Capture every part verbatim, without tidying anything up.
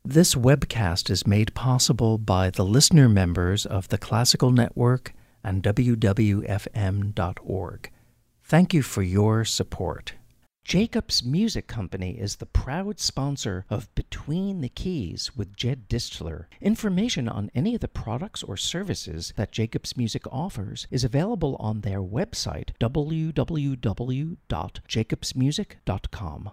This webcast is made possible by the listener members of the Classical Network and W W F M dot org. Thank you for your support. Jacobs Music Company is the proud sponsor of Between the Keys with Jed Distler. Information on any of the products or services that Jacobs Music offers is available on their website, w w w dot jacobs music dot com.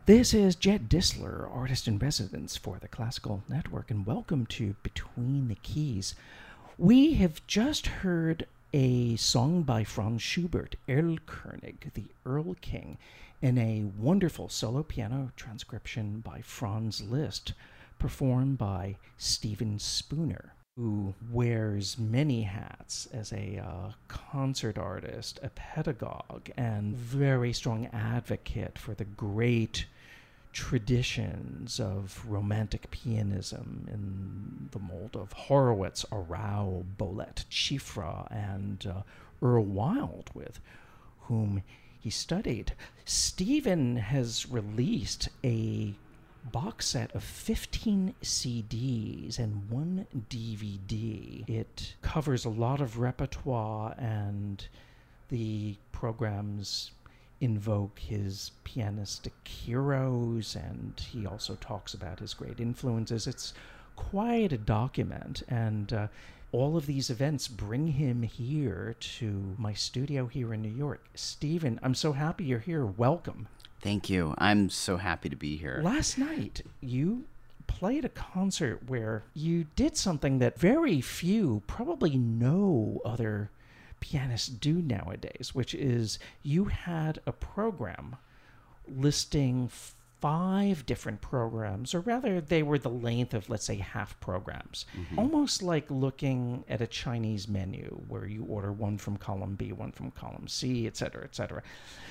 This is Jed Disler, artist in residence for the Classical Network, and welcome to Between the Keys. We have just heard a song by Franz Schubert, Erlkönig, the Earl King, in a wonderful solo piano transcription by Franz Liszt, performed by Stephen Spooner, who wears many hats as a uh, concert artist, a pedagogue, and very strong advocate for the great traditions of romantic pianism in the mold of Horowitz, Arau, Boulez, Schifra, and uh, Earl Wild, with whom he studied. Stephen has released a box set of fifteen C Ds and one D V D. It covers a lot of repertoire, and the programs invoke his pianistic heroes, and he also talks about his great influences. It's quite a document, and uh, all of these events bring him here to my studio here in New York. Stephen, I'm so happy you're here. Welcome. Thank you. I'm so happy to be here. Last night, you played a concert where you did something that very few, probably no other pianists do nowadays, which is you had a program listing five different programs, or rather they were the length of, let's say, half programs. Mm-hmm. Almost like looking at a Chinese menu where you order one from column B, one from column C, et cetera, et cetera.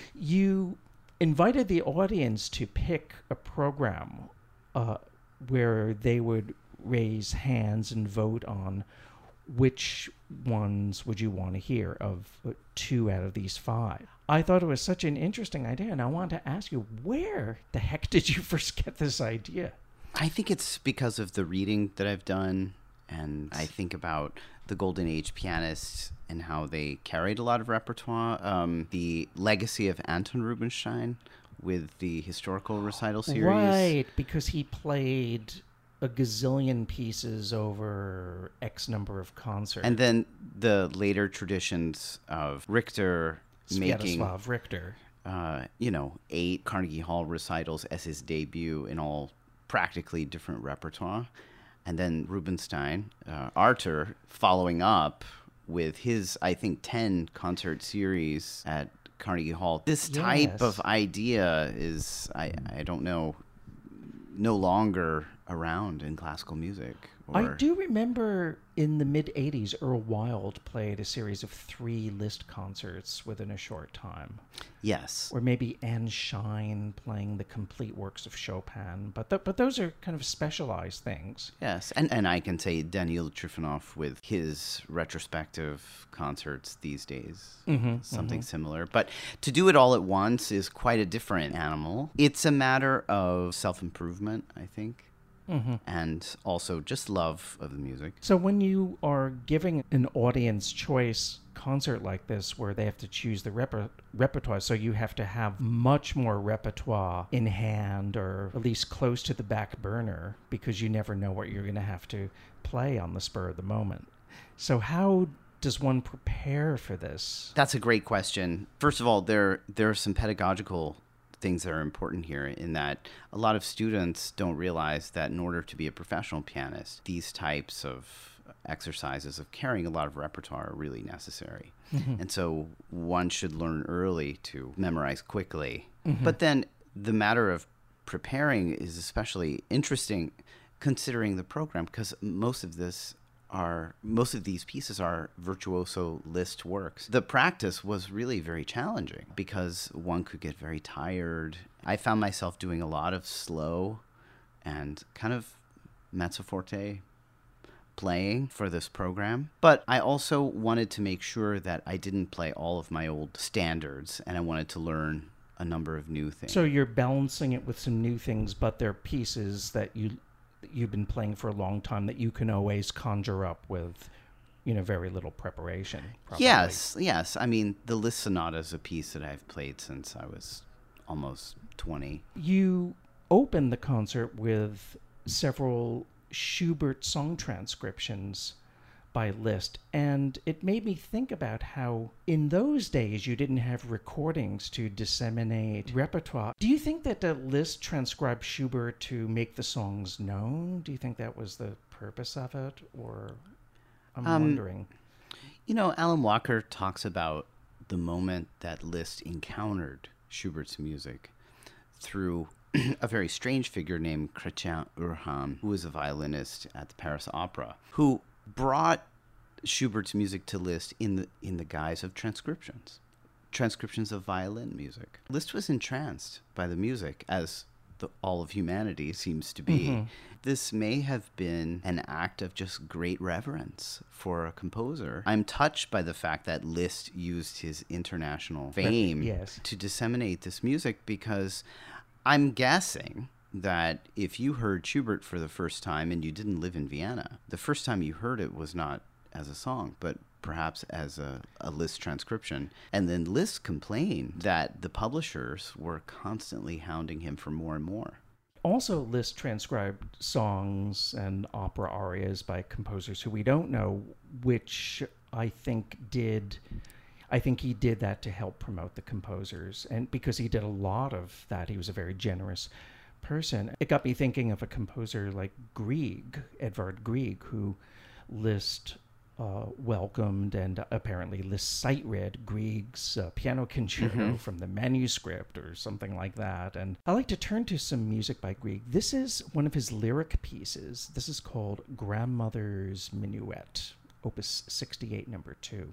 You invited the audience to pick a program uh, where they would raise hands and vote on which ones would you want to hear of two out of these five. I thought it was such an interesting idea, and I wanted to ask you, where the heck did you first get this idea? I think it's because of the reading that I've done, and I think about the Golden Age pianists and how they carried a lot of repertoire. Um, the legacy of Anton Rubinstein with the historical recital series. Right, because he played a gazillion pieces over X number of concerts. And then the later traditions of Richter making Sviatoslav Richter. Uh, you know, eight Carnegie Hall recitals as his debut in all practically different repertoire. And then Rubinstein, uh, Arthur, following up with his, I think, ten concert series at Carnegie Hall. This yes. type of idea is, I, I don't know, no longer around in classical music. Or... I do remember in the mid-eighties, Earl Wild played a series of three Liszt concerts within a short time. Yes. Or maybe Anne Shine playing the complete works of Chopin. But th- but those are kind of specialized things. Yes, and, and I can say Daniil Trifonov with his retrospective concerts these days. Mm-hmm, something mm-hmm. similar. But to do it all at once is quite a different animal. It's a matter of self-improvement, I think. Mm-hmm. And also just love of the music. So when you are giving an audience choice concert like this where they have to choose the reper- repertoire, so you have to have much more repertoire in hand, or at least close to the back burner, because you never know what you're going to have to play on the spur of the moment. So how does one prepare for this? That's a great question. First of all, there there are some pedagogical things that are important here, in that a lot of students don't realize that in order to be a professional pianist, these types of exercises of carrying a lot of repertoire are really necessary. Mm-hmm. And so one should learn early to memorize quickly. Mm-hmm. But then the matter of preparing is especially interesting considering the program, because most of this are most of these pieces are virtuoso Liszt works. The practice was really very challenging because one could get very tired. I found myself doing a lot of slow and kind of mezzo forte playing for this program. But I also wanted to make sure that I didn't play all of my old standards, and I wanted to learn a number of new things. So you're balancing it with some new things, but they're pieces that you you've been playing for a long time that you can always conjure up with, you know, very little preparation. Probably. Yes, yes. I mean, the Liszt Sonata is a piece that I've played since I was almost twenty. You opened the concert with several Schubert song transcriptions by Liszt. And it made me think about how in those days you didn't have recordings to disseminate repertoire. Do you think that uh, Liszt transcribed Schubert to make the songs known? Do you think that was the purpose of it? Or I'm um, wondering. You know, Alan Walker talks about the moment that Liszt encountered Schubert's music through a very strange figure named Chrétien Urham, who was a violinist at the Paris Opera, who brought Schubert's music to Liszt in the in the guise of transcriptions, transcriptions of violin music. Liszt was entranced by the music, as the, all of humanity seems to be. Mm-hmm. This may have been an act of just great reverence for a composer. I'm touched by the fact that Liszt used his international fame yes. to disseminate this music, because I'm guessing that if you heard Schubert for the first time and you didn't live in Vienna, the first time you heard it was not as a song, but perhaps as a, a Liszt transcription. And then Liszt complained that the publishers were constantly hounding him for more and more. Also, Liszt transcribed songs and opera arias by composers who we don't know, which I think did... I think he did that to help promote the composers. And because he did a lot of that, he was a very generous person. It got me thinking of a composer like Grieg, Edvard Grieg, who Liszt uh, welcomed, and apparently Liszt sight-read Grieg's uh, piano concerto mm-hmm. from the manuscript or something like that. And I like to turn to some music by Grieg. This is one of his lyric pieces. This is called Grandmother's Minuet, Opus sixty-eight, number two.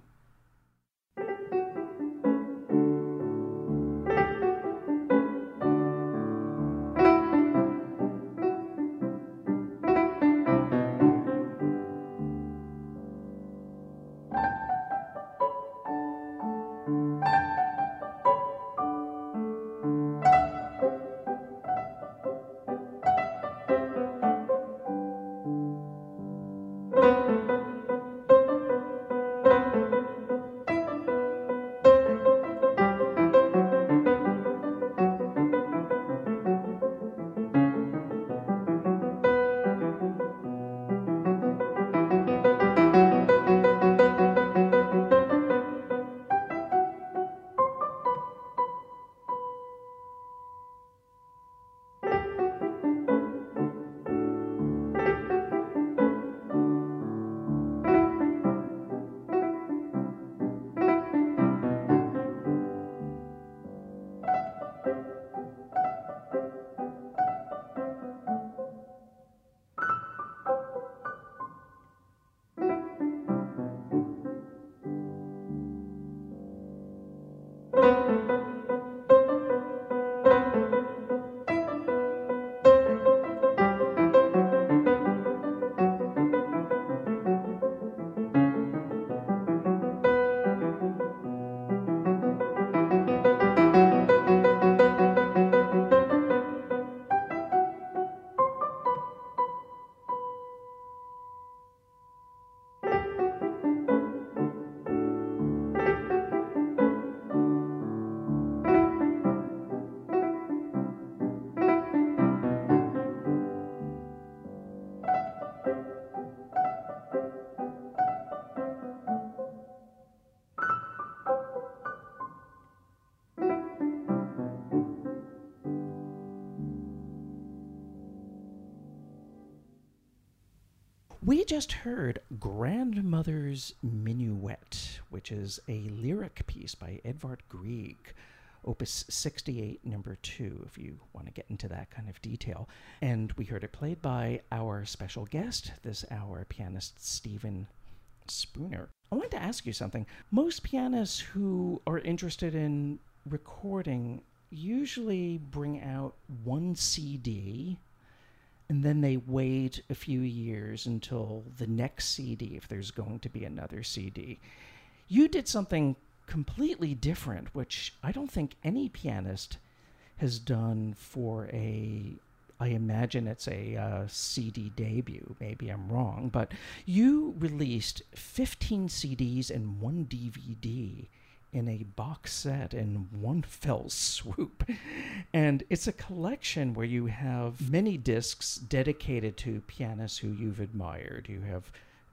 We just heard Grandmother's Minuet, which is a lyric piece by Edvard Grieg, Opus sixty-eight, number two, if you want to get into that kind of detail. And we heard it played by our special guest this hour, pianist Stephen Spooner. I wanted to ask you something. Most pianists who are interested in recording usually bring out one C D, and then they wait a few years until the next C D, if there's going to be another C D. You did something completely different, which I don't think any pianist has done for a, I imagine it's a uh, C D debut. Maybe I'm wrong, but you released fifteen C Ds and one D V D in a box set in one fell swoop. And it's a collection where you have many discs dedicated to pianists who you've admired. You have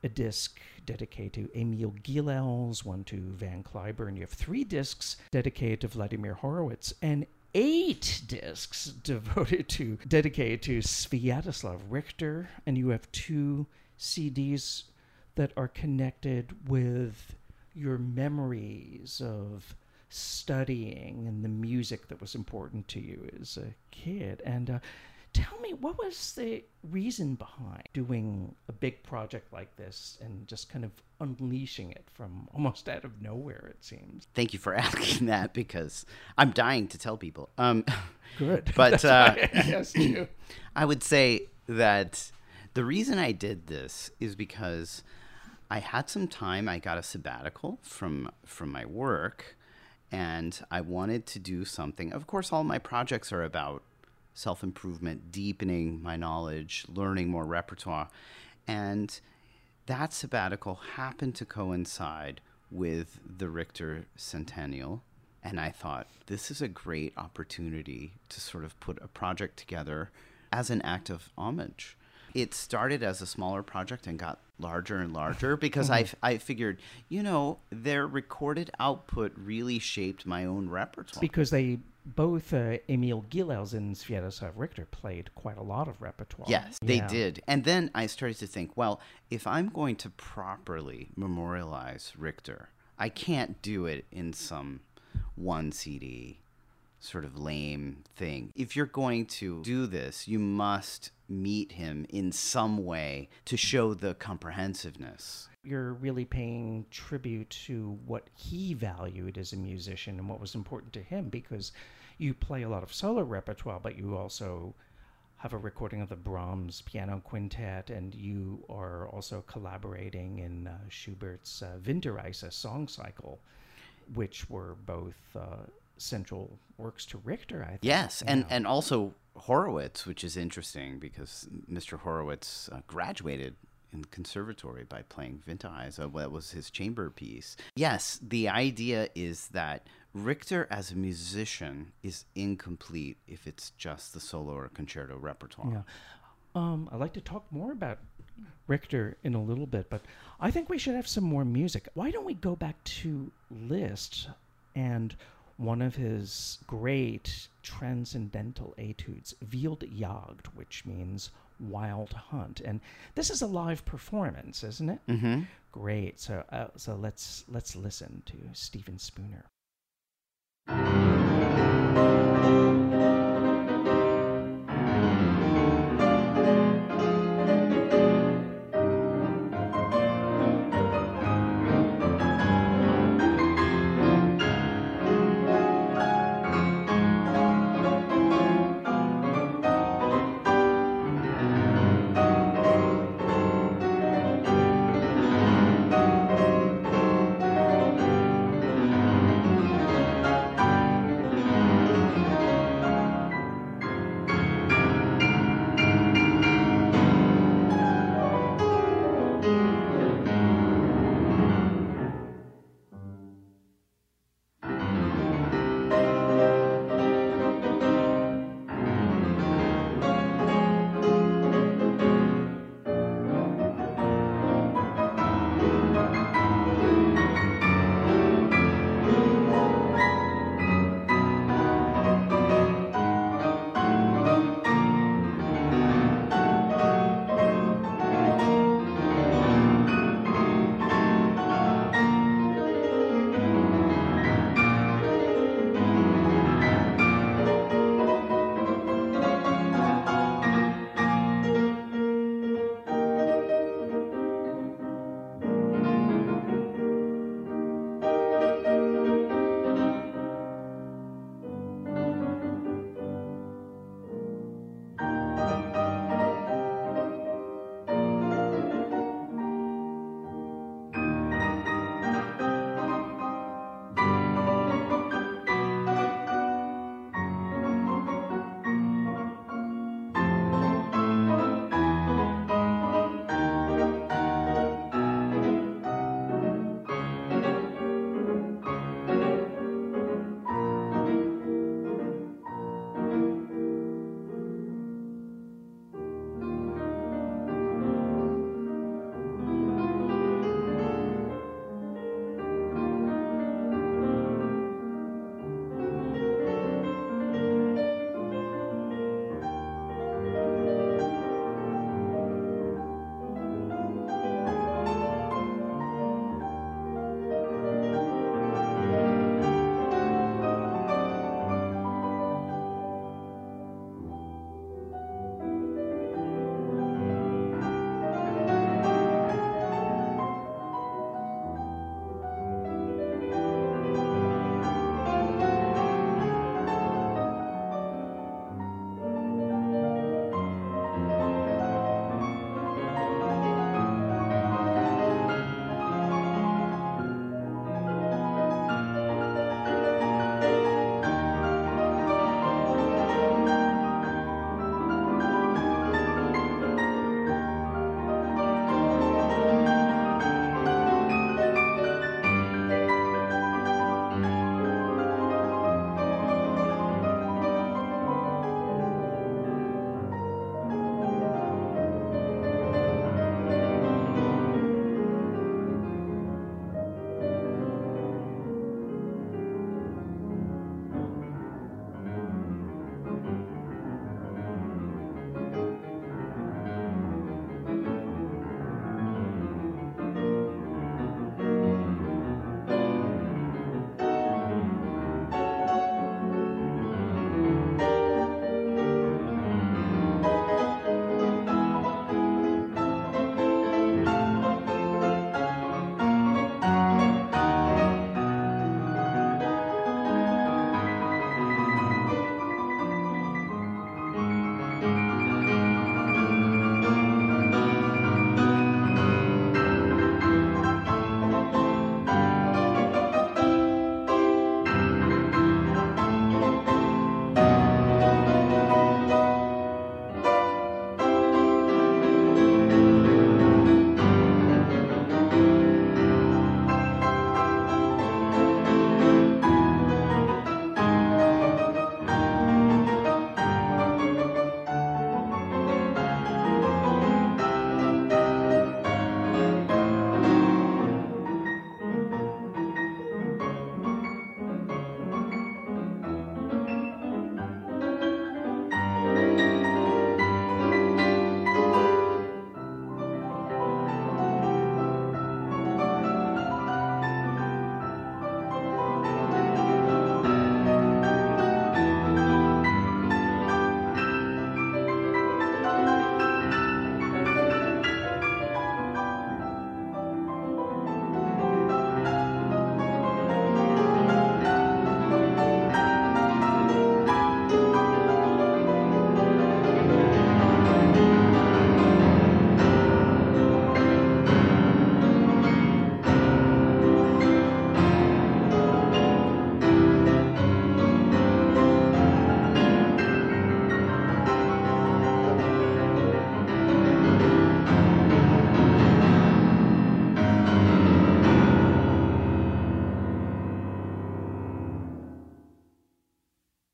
a disc dedicated to Emil Gilels, one to Van Cliburn. You have three discs dedicated to Vladimir Horowitz, and eight discs devoted to dedicated to Sviatoslav Richter, and you have two C Ds that are connected with your memories of studying and the music that was important to you as a kid. And uh, tell me, what was the reason behind doing a big project like this and just kind of unleashing it from almost out of nowhere, it seems? Thank you for asking that, because I'm dying to tell people. Um, Good. But uh, I asked you. I would say that the reason I did this is because I had some time. I got a sabbatical from from my work, and I wanted to do something. Of course, all my projects are about self-improvement, deepening my knowledge, learning more repertoire. And that sabbatical happened to coincide with the Richter Centennial. And I thought, this is a great opportunity to sort of put a project together as an act of homage. It started as a smaller project and got larger and larger because mm-hmm. I, I figured, you know, their recorded output really shaped my own repertoire. Because they both, uh, Emil Gilels and Sviatoslav Richter, played quite a lot of repertoire. Yes, they yeah. did. And then I started to think, well, if I'm going to properly memorialize Richter, I can't do it in some one C D sort of lame thing. If you're going to do this, you must meet him in some way to show the comprehensiveness. You're really paying tribute to what he valued as a musician and what was important to him, because you play a lot of solo repertoire, but you also have a recording of the Brahms Piano Quintet, and you are also collaborating in uh, Schubert's uh, Winterreise song cycle, which were both uh, central works to Richter, I think. Yes, and, and also Horowitz, which is interesting because Mister Horowitz uh, graduated in the conservatory by playing Winterreise. That was his chamber piece. Yes, the idea is that Richter as a musician is incomplete if it's just the solo or concerto repertoire. Yeah. Um, I'd like to talk more about Richter in a little bit, but I think we should have some more music. Why don't we go back to Liszt and one of his great transcendental etudes, Wild Jagd, which means wild hunt. And this is a live performance, isn't it? Mm-hmm. Great. So uh, so let's let's listen to Stephen Spooner.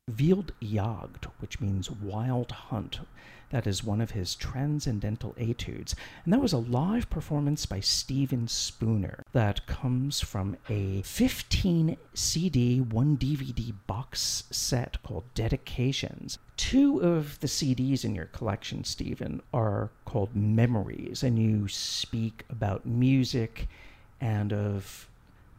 Wild Jagd, which means wild hunt. That is one of his transcendental etudes. And that was a live performance by Steven Spooner that comes from a fifteen C D, one D V D box set called Dedications. Two of the C Ds in your collection, Stephen, are called Memories, and you speak about music and of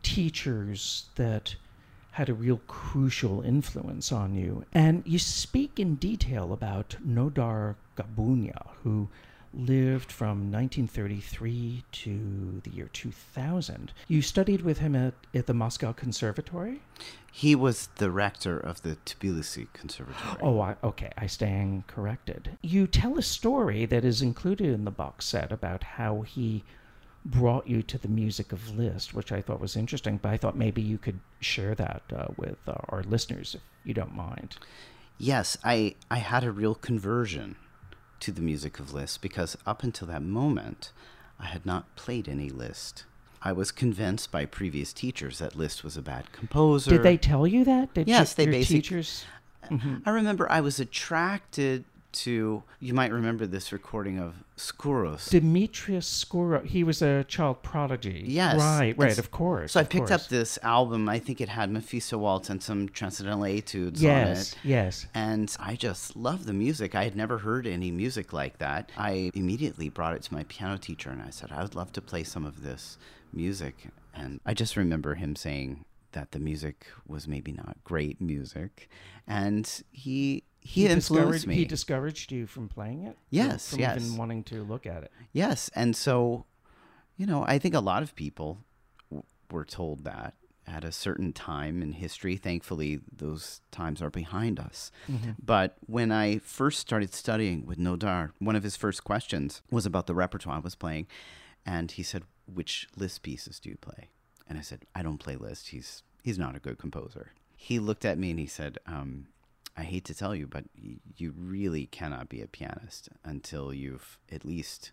teachers that had a real crucial influence on you. And you speak in detail about Nodar Gabunia, who lived from nineteen thirty-three to the year two thousand. You studied with him at, at the Moscow Conservatory? He was the rector of the Tbilisi Conservatory. Oh, I, okay, I stand corrected. You tell a story that is included in the box set about how he brought you to the music of Liszt, which I thought was interesting, but I thought maybe you could share that uh, with uh, our listeners, if you don't mind. Yes, I, I had a real conversion to the music of Liszt, because up until that moment, I had not played any Liszt. I was convinced by previous teachers that Liszt was a bad composer. Did they tell you that? Did yes, you, they your basically... teachers? Mm-hmm. I remember I was attracted to, you might remember this recording of Skouros. Demetrius Skouros, he was a child prodigy. Yes. Right, right, And of course. So I of picked course. up this album. I think it had Mephisto Waltz and some transcendental etudes yes, on it. Yes, And I just loved the music. I had never heard any music like that. I immediately brought it to my piano teacher and I said, I would love to play some of this music. And I just remember him saying that the music was maybe not great music. And he... He, he influenced me. He discouraged you from playing it? Yes, from yes. even wanting to look at it? Yes, and so, you know, I think a lot of people w- were told that at a certain time in history. Thankfully, those times are behind us. Mm-hmm. But when I first started studying with Nodar, one of his first questions was about the repertoire I was playing. And he said, which Liszt pieces do you play? And I said, I don't play Liszt. He's, he's not a good composer. He looked at me and he said, um... I hate to tell you, but you really cannot be a pianist until you've at least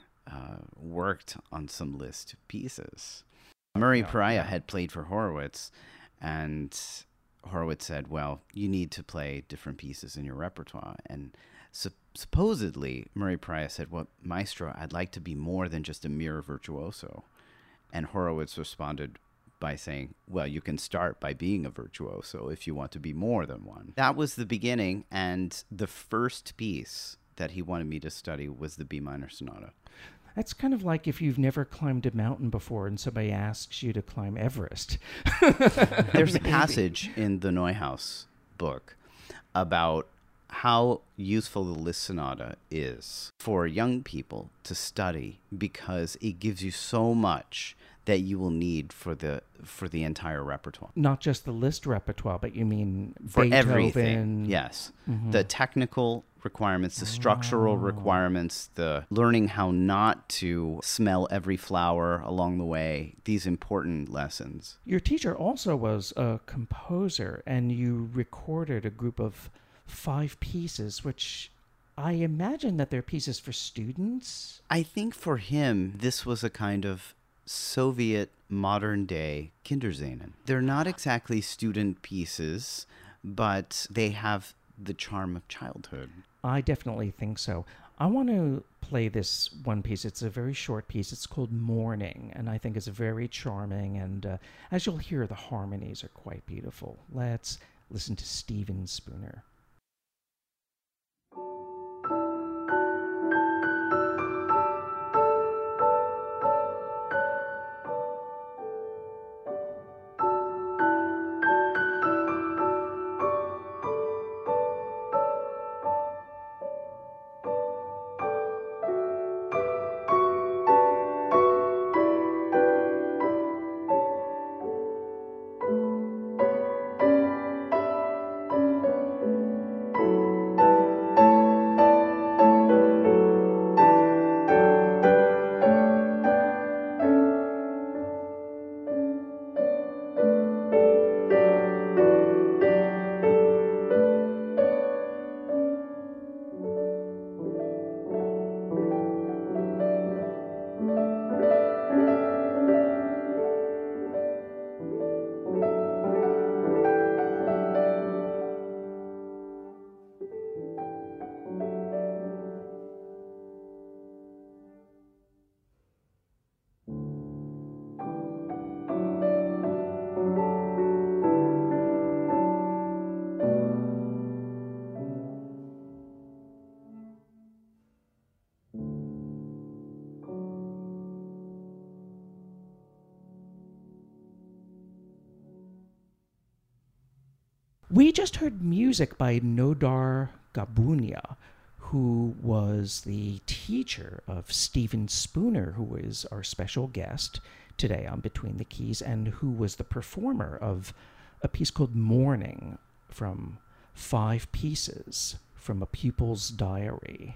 uh, worked on some Liszt pieces. Murray yeah, Pariah yeah. had played for Horowitz, and Horowitz said, well, you need to play different pieces in your repertoire. And su- supposedly, Murray Pariah said, well, Maestro, I'd like to be more than just a mere virtuoso. And Horowitz responded by saying, well, you can start by being a virtuoso if you want to be more than one. That was the beginning, and the first piece that he wanted me to study was the B minor sonata. That's kind of like if you've never climbed a mountain before and somebody asks you to climb Everest. There's a passage in the Neuhaus book about how useful the Liszt sonata is for young people to study, because it gives you so much that you will need for the for the entire repertoire. Not just the Liszt repertoire, but you mean for Beethoven. Everything. Yes. Mm-hmm. The technical requirements, the structural oh. requirements, the learning how not to smell every flower along the way, these important lessons. Your teacher also was a composer, and you recorded a group of five pieces, which I imagine that they're pieces for students. I think for him, this was a kind of Soviet modern-day Kinderscenen. They're not exactly student pieces, but they have the charm of childhood. I definitely think so. I want to play this one piece. It's a very short piece. It's called Morning, and I think it's very charming, and uh, as you'll hear, the harmonies are quite beautiful. Let's listen to Steven Spooner. We just heard music by Nodar Gabunia, who was the teacher of Stephen Spooner, who is our special guest today on Between the Keys, and who was the performer of a piece called Morning from Five Pieces from a Pupil's Diary.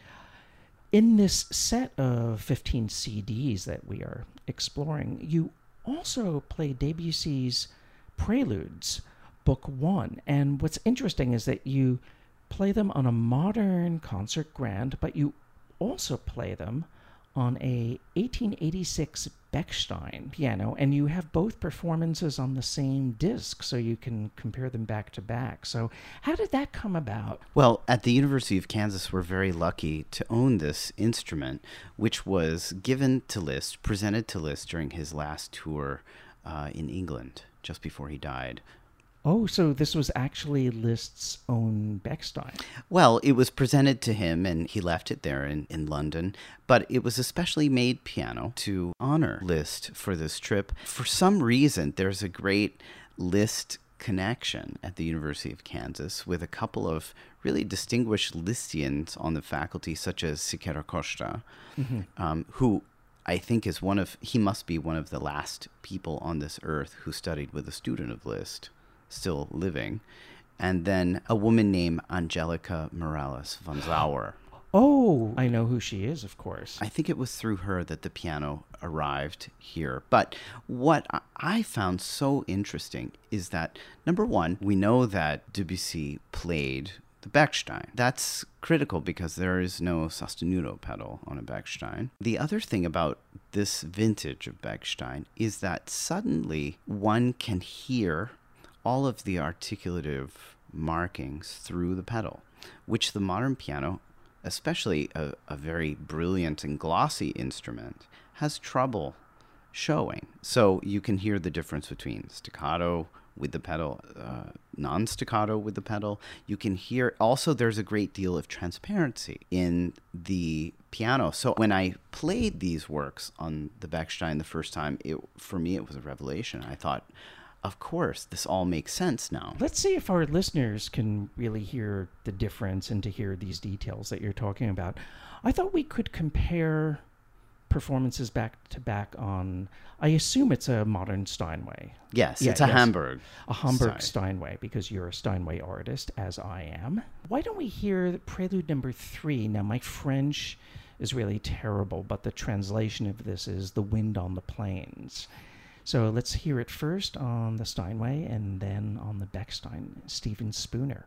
In this set of fifteen C Ds that we are exploring, you also play Debussy's Preludes, Book One. And what's interesting is that you play them on a modern concert grand, but you also play them on a eighteen eighty-six Bechstein piano, and you have both performances on the same disc, so you can compare them back to back. So how did that come about? Well, at the University of Kansas, we're very lucky to own this instrument, which was given to Liszt, presented to Liszt during his last tour uh, in England, just before he died. Oh, so this was actually Liszt's own Bechstein. Well, it was presented to him, and he left it there in, in London. But it was a specially made piano to honor Liszt for this trip. For some reason, there's a great Liszt connection at the University of Kansas with a couple of really distinguished Lisztians on the faculty, such as Siqueira Costa, mm-hmm. um, who I think is one of, he must be one of the last people on this earth who studied with a student of Liszt, still living, and then a woman named Angelica Morales von Zauer. Oh, I know who she is, of course. I think it was through her that the piano arrived here. But what I found so interesting is that, number one, we know that Debussy played the Bechstein. That's critical because there is no sostenuto pedal on a Bechstein. The other thing about this vintage of Bechstein is that suddenly one can hear all of the articulative markings through the pedal, which the modern piano, especially a, a very brilliant and glossy instrument, has trouble showing. So you can hear the difference between staccato with the pedal, uh, non-staccato with the pedal. You can hear, also there's a great deal of transparency in the piano. So when I played these works on the Bechstein the first time, it, for me it was a revelation. I thought, of course, this all makes sense now. Let's see if our listeners can really hear the difference and to hear these details that you're talking about. I thought we could compare performances back to back on, I assume it's a modern Steinway. Yes, yeah, it's a yes. Hamburg. A Hamburg Sorry. Steinway, because you're a Steinway artist, as I am. Why don't we hear Prelude number three? Now, my French is really terrible, but the translation of this is The Wind on the Plains. So let's hear it first on the Steinway and then on the Bechstein, Stephen Spooner.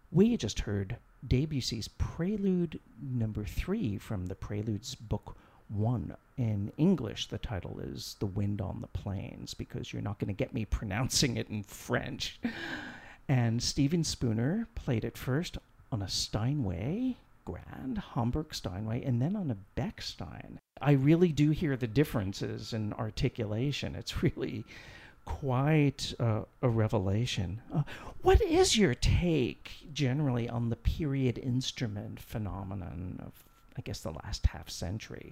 We just heard Debussy's Prelude number three from the Preludes Book One. In English, the title is The Wind on the Plains, because you're not going to get me pronouncing it in French. And Steven Spooner played it first on a Steinway Grand, Hamburg Steinway, and then on a Bechstein. I really do hear the differences in articulation. It's really quite uh, a revelation. Uh, what is your take generally on the period instrument phenomenon of, I guess, the last half century?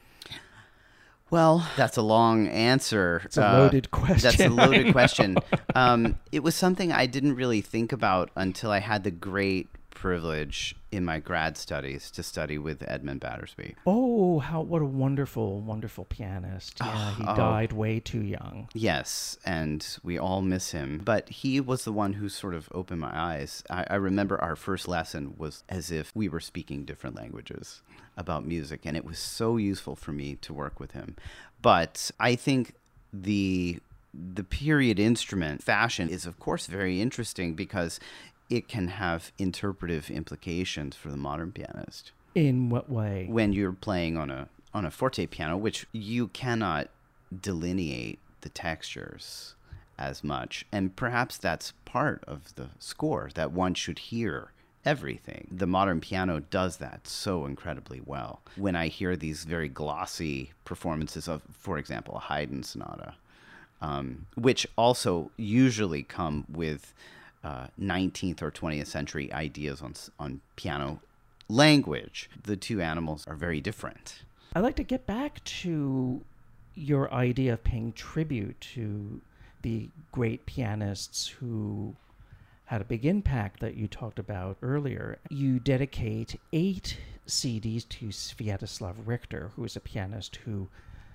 Well, that's a long answer. It's a loaded uh, question. That's a loaded question. Um, it was something I didn't really think about until I had the great privilege in my grad studies to study with Edmund Battersby. Oh, how what a wonderful, wonderful pianist. Yeah, he oh, died way too young. Yes, and we all miss him. But he was the one who sort of opened my eyes. I, I remember our first lesson was as if we were speaking different languages about music, and it was so useful for me to work with him. But I think the the period instrument fashion is, of course, very interesting because it can have interpretive implications for the modern pianist. In what way? When you're playing on a on a forte piano, which you cannot delineate the textures as much, and perhaps that's part of the score, that one should hear everything. The modern piano does that so incredibly well. When I hear these very glossy performances of, for example, a Haydn sonata, um, which also usually come with Uh, nineteenth or twentieth century ideas on on piano language. The two animals are very different. I'd like to get back to your idea of paying tribute to the great pianists who had a big impact that you talked about earlier. You dedicate eight C Ds to Sviatoslav Richter, who is a pianist who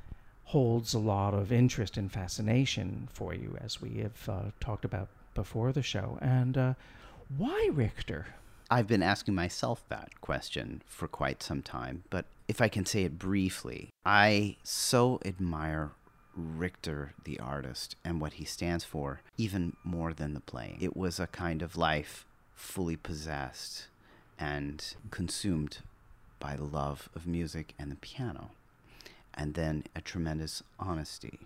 holds a lot of interest and fascination for you, as we have uh, talked about before the show. And uh, why Richter? I've been asking myself that question for quite some time, but if I can say it briefly, I so admire Richter, the artist, and what he stands for, even more than the playing. It was a kind of life fully possessed and consumed by the love of music and the piano, and then a tremendous honesty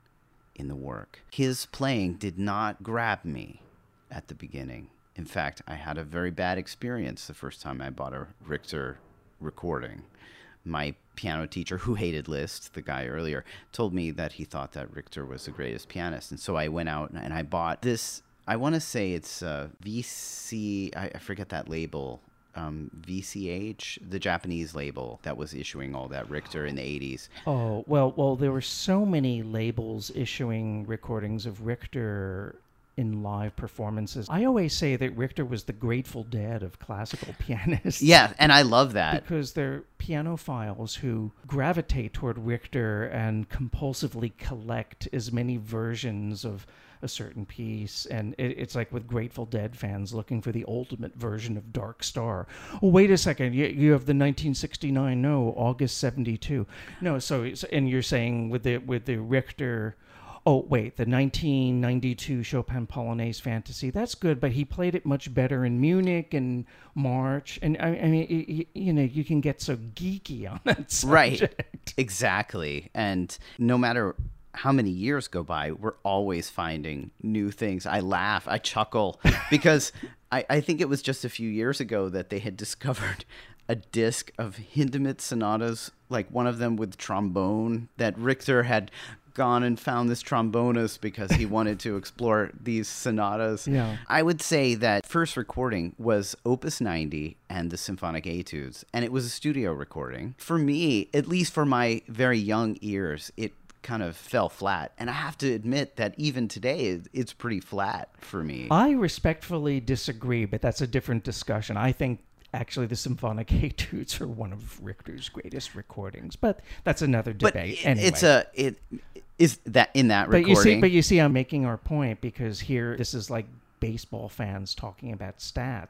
in the work. His playing did not grab me at the beginning. In fact, I had a very bad experience the first time I bought a Richter recording. My piano teacher, who hated Liszt, the guy earlier, told me that he thought that Richter was the greatest pianist. And so I went out and I bought this, I want to say it's uh, V C, I, I forget that label, Um, V C H, the Japanese label that was issuing all that Richter in the eighties. Oh, well, well, there were so many labels issuing recordings of Richter in live performances. I always say that Richter was the Grateful Dead of classical pianists. Yeah, and I love that. Because they're pianophiles who gravitate toward Richter and compulsively collect as many versions of a certain piece, and it, it's like with Grateful Dead fans looking for the ultimate version of Dark Star. Oh, wait a second, you, you have the nineteen sixty-nine, no, August seventy-two. No, so, and you're saying with the with the Richter, oh, wait, the nineteen ninety-two Chopin Polonaise Fantasy, that's good, but he played it much better in Munich and March, and I, I mean, you, you know, you can get so geeky on that subject. Right, exactly, and no matter how many years go by, we're always finding new things. I laugh, I chuckle, because I, I think it was just a few years ago that they had discovered a disc of Hindemith sonatas, like one of them with trombone, that Richter had gone and found this trombonist because he wanted to explore these sonatas. Yeah. I would say that first recording was Opus ninety and the Symphonic Etudes, and it was a studio recording. For me, at least for my very young ears, it kind of fell flat, and I have to admit that even today it's pretty flat for me. I respectfully disagree, but that's a different discussion. I think actually the Symphonic Etudes are one of Richter's greatest recordings, but that's another debate. But anyway. it's a it is that in that but recording. You see, but you see, I'm making our point because here this is like baseball fans talking about stats.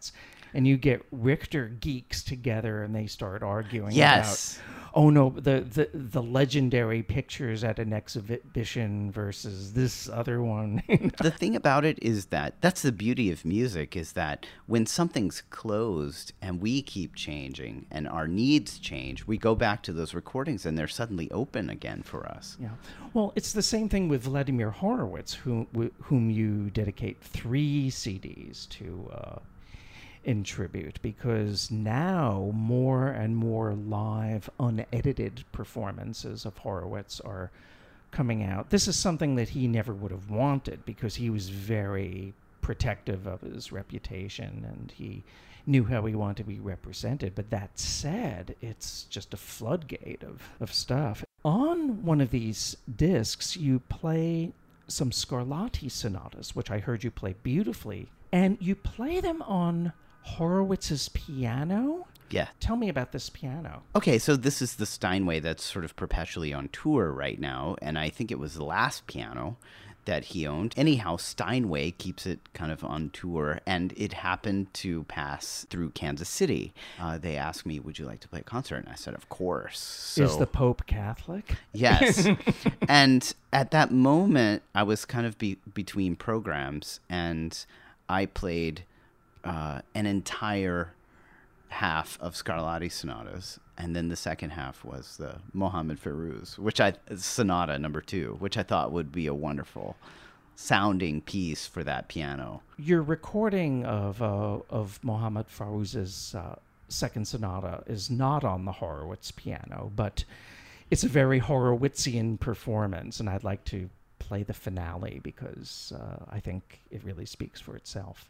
and you get Richter geeks together and they start arguing Yes. about, oh no, the, the the legendary pictures at an exhibition versus this other one. The thing about it is that that's the beauty of music, is that when something's closed and we keep changing and our needs change, we go back to those recordings and they're suddenly open again for us. Yeah. Well, it's the same thing with Vladimir Horowitz, whom, whom you dedicate three C Ds to uh, in tribute, because now more and more live, unedited performances of Horowitz are coming out. This is something that he never would have wanted, because he was very protective of his reputation and he knew how he wanted to be represented. But that said, it's just a floodgate of, of stuff. On one of these discs, you play some Scarlatti sonatas, which I heard you play beautifully, and you play them on Horowitz's piano? Yeah. Tell me about this piano. Okay, so this is the Steinway that's sort of perpetually on tour right now, and I think it was the last piano that he owned. Anyhow, Steinway keeps it kind of on tour, and it happened to pass through Kansas City. Uh, they asked me, would you like to play a concert? And I said, of course. So, is the Pope Catholic? Yes. And at that moment, I was kind of be- between programs, and I played uh, an entire half of Scarlatti sonatas, and then the second half was the Mohammed Fairouz, which I sonata number two, which I thought would be a wonderful sounding piece for that piano. Your recording of uh, of Mohammed Fairouz's uh, second sonata is not on the Horowitz piano, but it's a very Horowitzian performance, and I'd like to play the finale because uh, I think it really speaks for itself.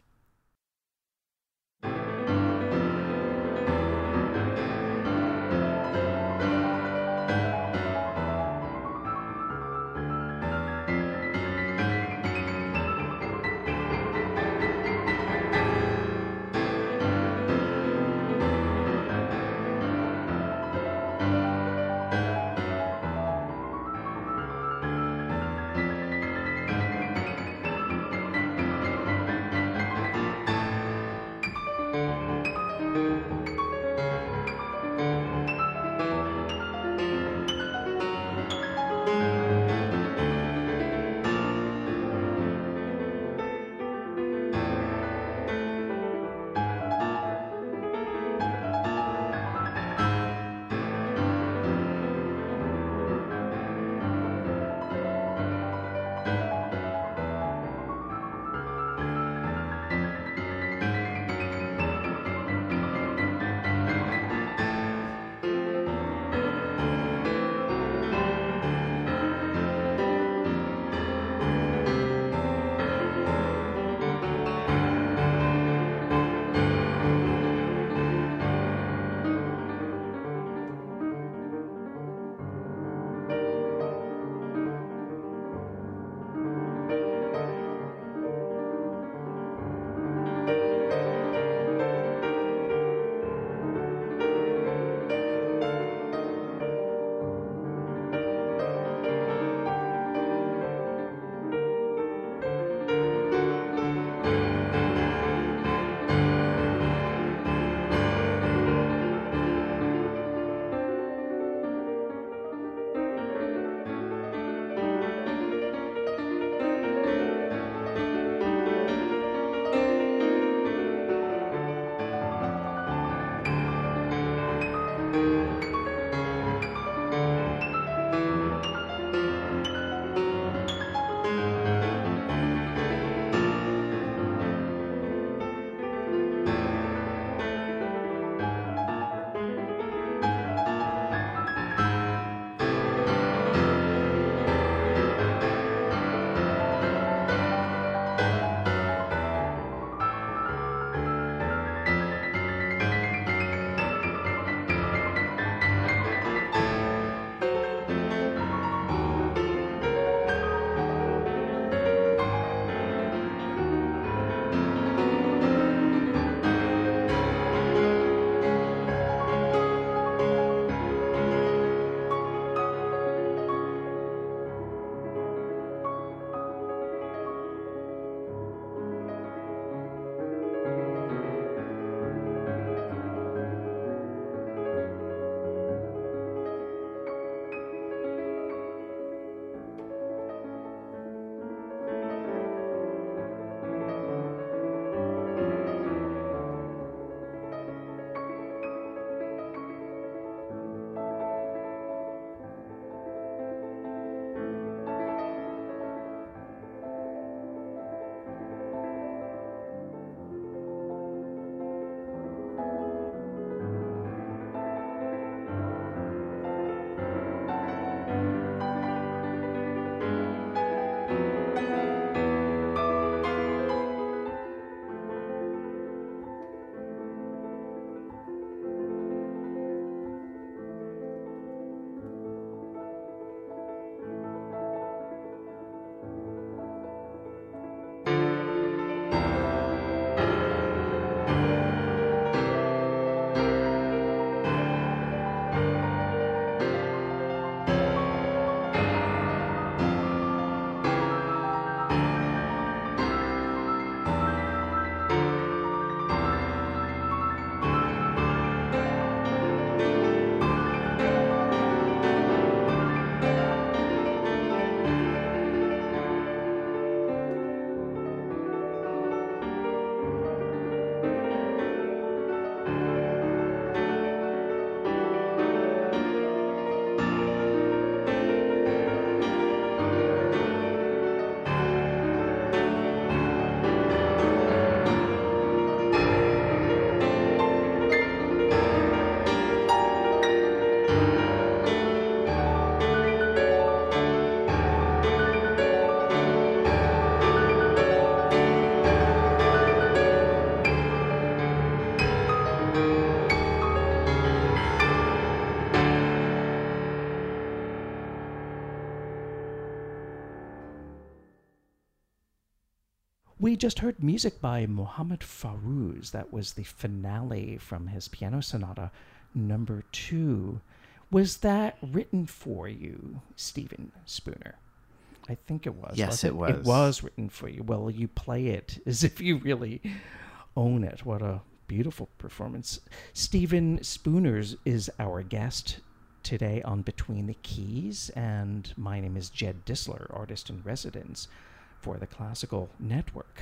We just heard music by Mohammad Fairouz. That was the finale from his Piano Sonata number two. Was that written for you, Stephen Spooner? I think it was. Yes, it was. It was written for you. Well, you play it as if you really own it. What a beautiful performance. Stephen Spooners is our guest today on Between the Keys, and my name is Jed Disler, artist in residence for the Classical Network.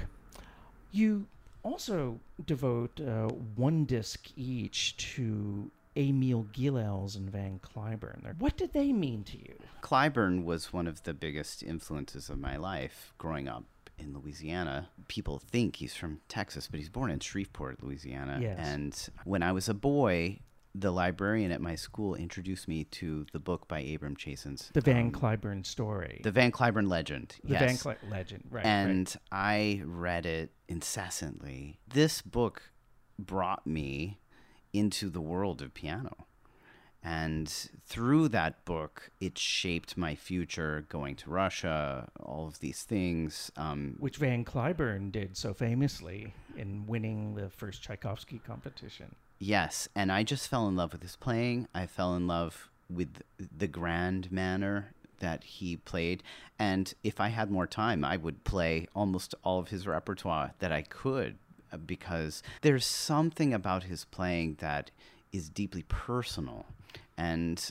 You also devote uh, one disc each to Emil Gilels and Van Cliburn. What did they mean to you? Cliburn was one of the biggest influences of my life growing up in Louisiana. People think he's from Texas, but he's born in Shreveport, Louisiana. Yes. And when I was a boy, the librarian at my school introduced me to the book by Abram Chasins. The Van um, Cliburn story. The Van Cliburn legend. The yes. Van Cliburn legend, right. And right. I read it incessantly. This book brought me into the world of piano. And through that book, it shaped my future, going to Russia, all of these things. Um, Which Van Cliburn did so famously in winning the first Tchaikovsky competition. Yes, and I just fell in love with his playing. I fell in love with the grand manner that he played. And if I had more time, I would play almost all of his repertoire that I could, because there's something about his playing that is deeply personal. And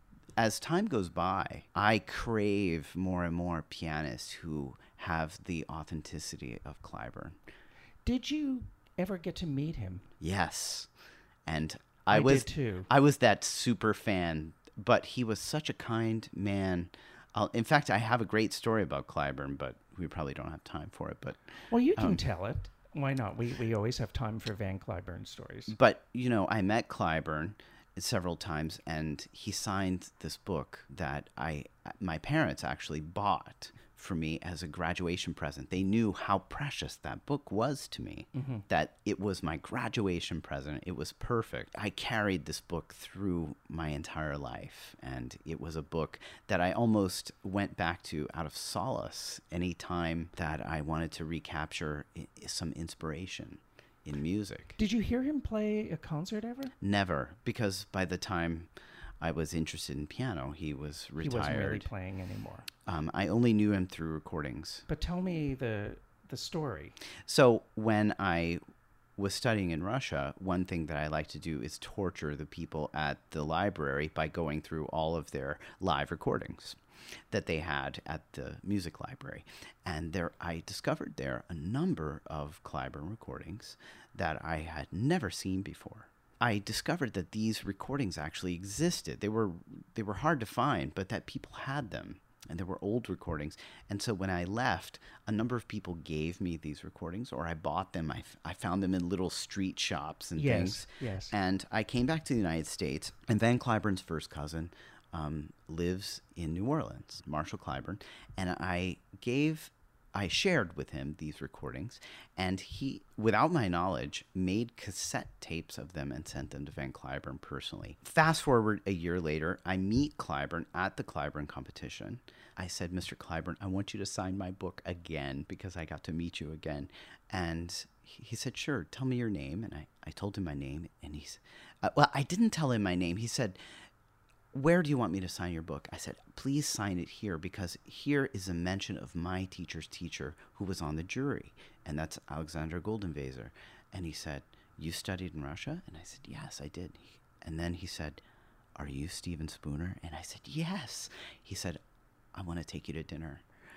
as time goes by, I crave more and more pianists who have the authenticity of Cliburn. Did you ever get to meet him? Yes. And I, I was did too. I was that super fan, but he was such a kind man. I'll, in fact, I have a great story about Cliburn, but we probably don't have time for it. But well, you can um, tell it. Why not? We we always have time for Van Cliburn stories. But, you know, I met Cliburn several times, and he signed this book that I my parents actually bought for me as a graduation present. They knew how precious that book was to me, mm-hmm. that it was my graduation present. It was perfect. I carried this book through my entire life, and it was a book that I almost went back to out of solace any time that I wanted to recapture some inspiration in music. Did you hear him play a concert ever? Never, because by the time I was interested in piano, he was retired. He wasn't really playing anymore. Um, I only knew him through recordings. But tell me the the story. So when I was studying in Russia, one thing that I like to do is torture the people at the library by going through all of their live recordings that they had at the music library. And there, I discovered there a number of Cliburn recordings that I had never seen before. I discovered that these recordings actually existed. They were they were hard to find, but that people had them. And there were old recordings. And so when I left, a number of people gave me these recordings, or I bought them. I, f- I found them in little street shops and yes, things. Yes. And I came back to the United States, and Van Cliburn's first cousin um, lives in New Orleans, Marshall Cliburn. And I gave... I shared with him these recordings, and he, without my knowledge, made cassette tapes of them and sent them to Van Cliburn personally. Fast forward a year later, I meet Cliburn at the Cliburn competition. I said, Mister Cliburn, I want you to sign my book again because I got to meet you again. And he said, sure, tell me your name. And I, I told him my name, and he's, uh, well, I didn't tell him my name. He said, where do you want me to sign your book? I said, please sign it here, because here is a mention of my teacher's teacher who was on the jury, and that's Alexander Goldenweiser. And he said, you studied in Russia? And I said, yes, I did. And then he said, are you Stephen Spooner? And I said, yes. He said, I want to take you to dinner.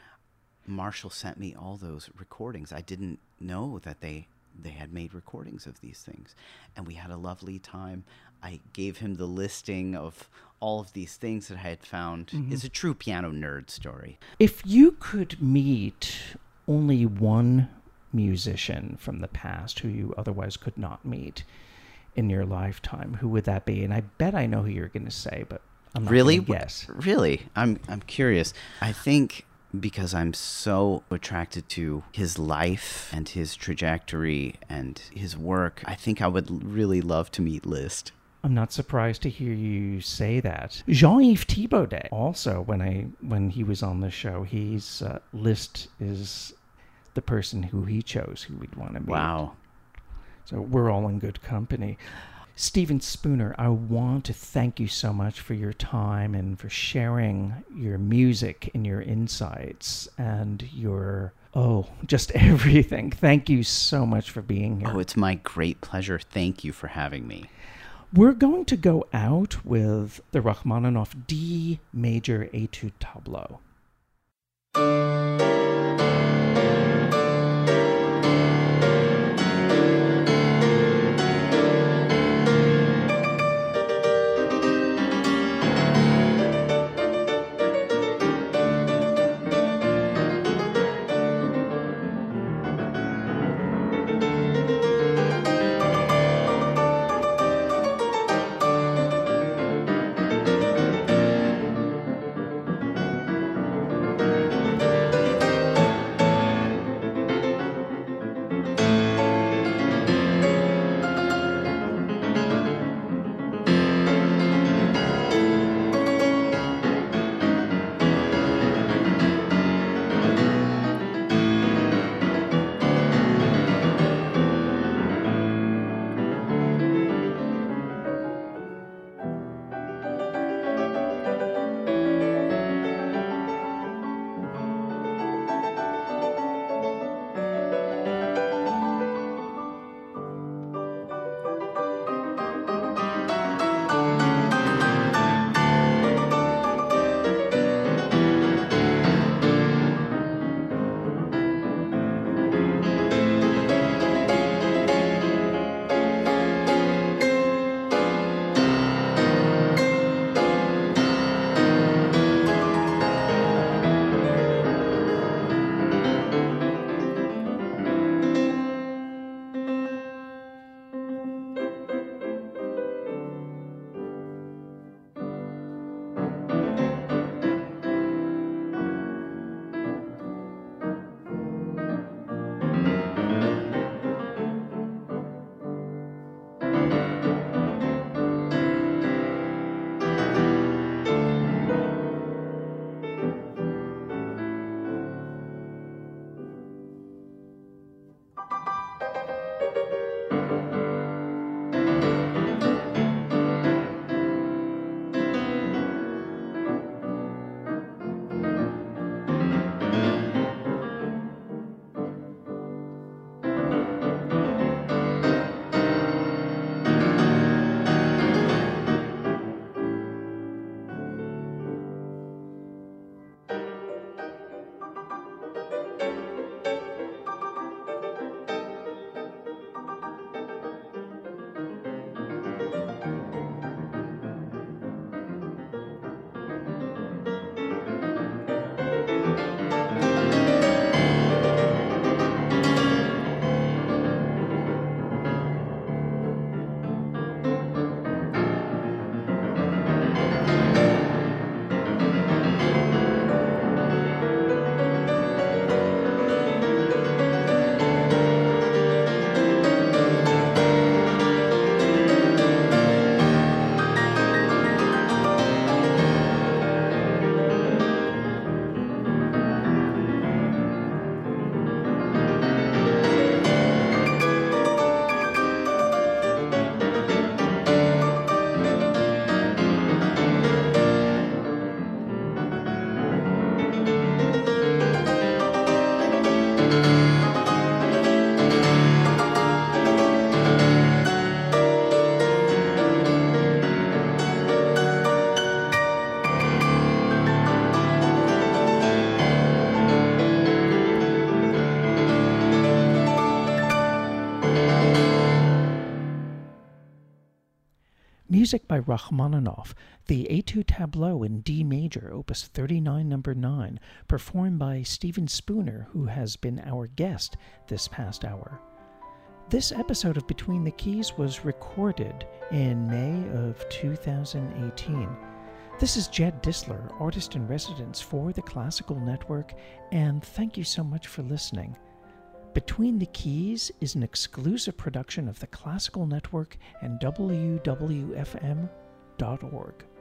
Marshall sent me all those recordings. I didn't know that they they had made recordings of these things, and we had a lovely time. I gave him the listing of all of these things that I had found. Mm-hmm. It's a true piano nerd story. If you could meet only one musician from the past who you otherwise could not meet in your lifetime, who would that be? And I bet I know who you're going to say, but I'm not really going to guess. Really, I'm I'm curious. I think because I'm so attracted to his life and his trajectory and his work, I think I would really love to meet Liszt. I'm not surprised to hear you say that. Jean-Yves Thibaudet, also, when I when he was on the show, he's uh, Liszt is the person who he chose who we'd want to meet. Wow. So we're all in good company. Steven Spooner, I want to thank you so much for your time and for sharing your music and your insights and your, oh, just everything. Thank you so much for being here. Oh, it's my great pleasure. Thank you for having me. We're going to go out with the Rachmaninoff D major Etude Tableau. Music by Rachmaninoff, the Etude Tableau in D major, opus thirty-nine, number nine, performed by Steven Spooner, who has been our guest this past hour. This episode of Between the Keys was recorded in May of two thousand eighteen. This is Jed Disler, artist in residence for the Classical Network, and thank you so much for listening. Between the Keys is an exclusive production of the Classical Network and W W F M dot org.